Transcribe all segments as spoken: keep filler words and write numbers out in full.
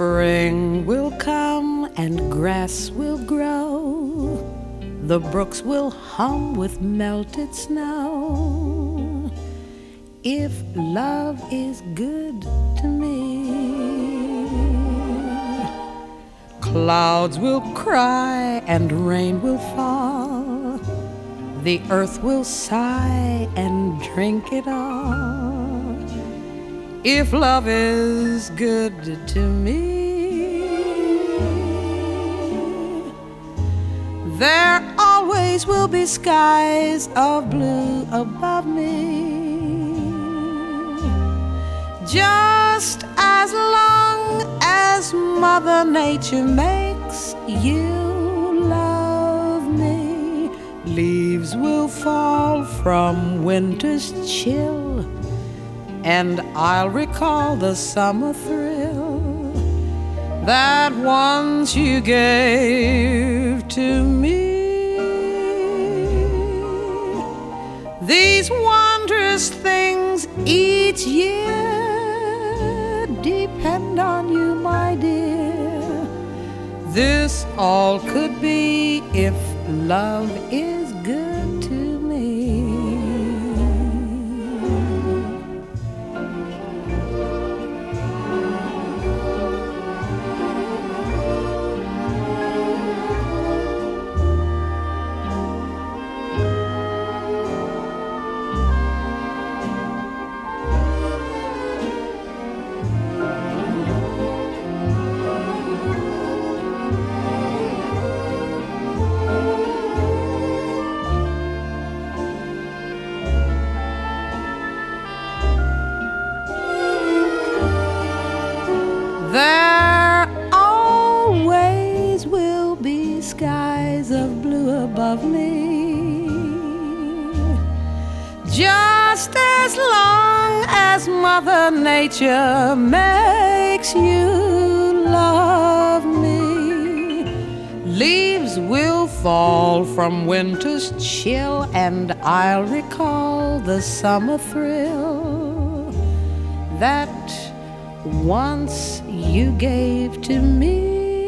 Spring will come and grass will grow, the brooks will hum with melted snow. If love is good to me, clouds will cry and rain will fall, the earth will sigh and drink it all. If love is good to me, there always will be skies of blue above me. Just as long as Mother Nature makes you love me, leaves will fall from winter's chill, and I'll recall the summer thrill that once you gave to me. These wondrous things each year depend on you, my dear. This all could be if love is good to me. There always will be skies of blue above me, just as long as Mother Nature makes you love me. Leaves will fall from winter's chill, and I'll recall the summer thrill that once you gave to me.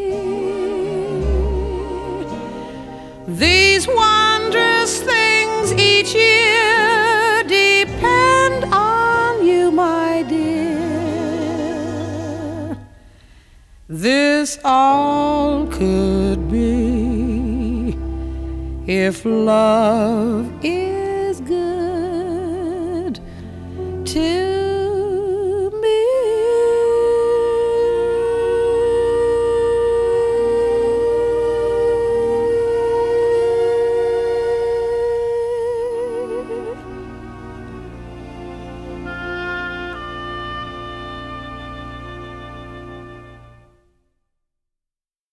These wondrous things each year depend on you, my dear. This all could be if love is good to